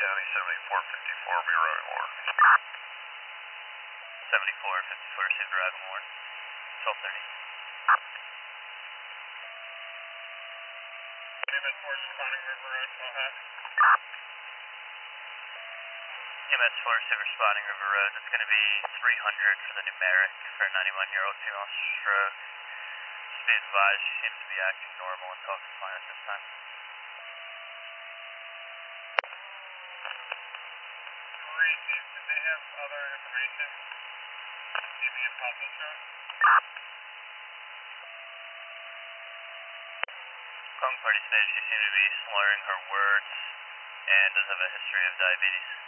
County, 7454 Miro Moore. 7454 Silverado Moore, 1230. MS4 responding River Road, Mohat. MS4 Silver Spotting River Road, that's going to be 300 for the numeric for a 91-year-old female stroke. Just be advised, she seems to be acting normal and talking fine at this time. Great, did they have other information? Maybe a possible stroke? Calling party stage, she seemed to be slurring her words and does have a history of diabetes.